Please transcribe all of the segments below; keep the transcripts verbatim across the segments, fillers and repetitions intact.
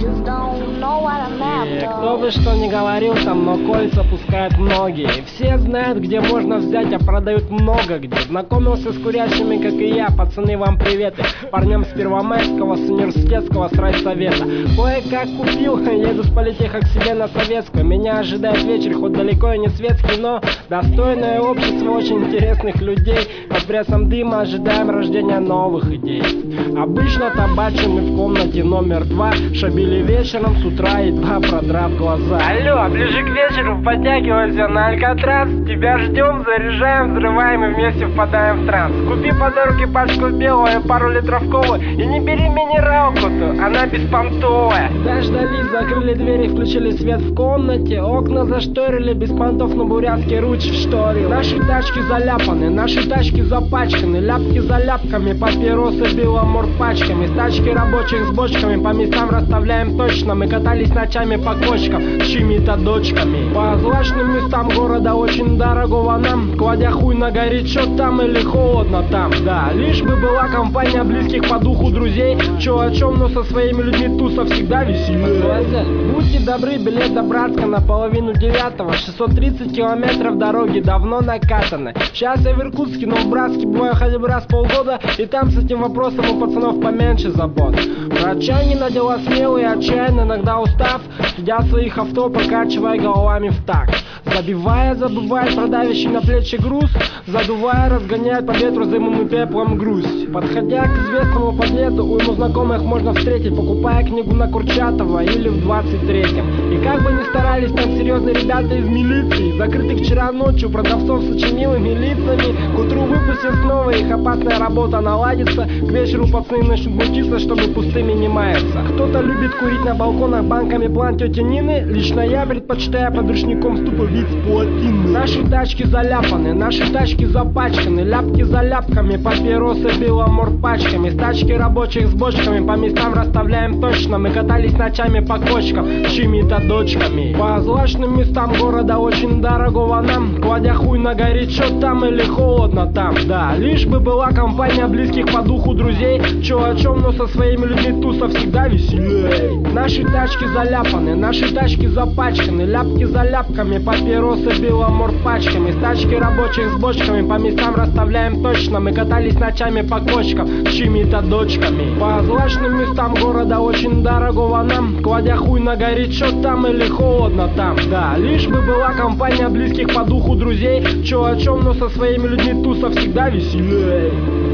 И кто бы что ни говорил там, но кольца пускают многие. Все знают, где можно взять, а продают много где. Знакомился с курящими, как и я, пацаны, вам приветы. Парням с Первомайского, с университетского, с райсовета. Кое-как купил, еду с политеха к себе на Советскую. Меня ожидает вечер, хоть далеко и не светский, но достойное общество очень интересных людей. Под прессом дыма ожидаем рождения новых идей. Обычно табачим мы в комнате номер два. Шабили вечером с утра, едва продрав глаза. Алло, ближе к вечеру подтягивайся на Алькатрас. Тебя ждем, заряжаем, взрываем и вместе впадаем в транс. Купи по дороге пачку белого и пару литров колы. И не бери минералку-то, она беспонтовая. Дождались, закрыли двери, включили свет в комнате. Окна зашторили, без понтов, но бурятский руч вшторил. Наши тачки заляпаны, наши тачки запачканы. Ляпки за ляпками, папиросы беломор пачками. С тачки рабочих с бочками по местам расставляем точно. Мы катались ночами по кочкам с чьими-то дочками. По злачным местам города очень дорогого нам. Кладя хуй на горячо там или холодно там. Да, лишь бы была компания близких по духу друзей. Чё о чем, но со своими людьми туса всегда веселее. Будьте добры, билет до Братска на половину девятого. шестьсот тридцать километров дороги давно накатаны. Сейчас я в Иркутске, но в Братске бываю хотя бы раз в полгода. И там с этим вопросом у пацанов поменьше забот. Врачане на дела смелые, отчаянно, иногда устав, сидят в своих авто, покачивая головами в такт. Забивая, забывает продавящий на плечи груз. Задувая, разгоняет по ветру дымом и пеплом грусть. Подходя к известному подлету, уйму знакомых можно встретить, покупая книгу на Курчатова или в двадцать третьем. И как бы ни старались там серьезные ребята из милиции, закрытых вчера ночью продавцов с очумелыми лицами, к утру выпустят снова, их опасная работа наладится. К вечеру пацаны начнут мутиться, чтобы пустыми не маяться. Кто-то любит курить на балконах банками план тети Нины. Лично я предпочитаю под ручником ступа вид с плотины. Наши тачки заляпаны, наши тачки запачканы. Ляпки за ляпками, папиросы беломор пачками. С тачки рабочих с бочками по местам расставляем точно. Мы катались ночами по кочкам с чьими-то дочками. По злачным местам города очень дорогого нам. Кладя хуй на горячо там или холодно там. Да, лишь бы была компания близких по духу друзей. Чё о чем, но со своими людьми туса всегда веселей. Наши тачки заляпаны, наши тачки запачканы. Ляпки за ляпками, папиросы беломор пачками. С тачки рабочих с бочками по местам расставляем точно. Мы катались ночами по кочкам с чьими-то дочками. По злачным местам города очень дорогого нам. Кладя хуй на горячо там или холодно там. Да, лишь бы была компания близких по духу друзей. Чё о чем, но со своими людьми туса всегда веселей.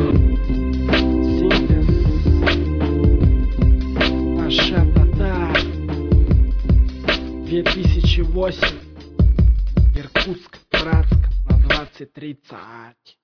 две тысячи восемь, Иркутск, Братск на двадцать тридцать.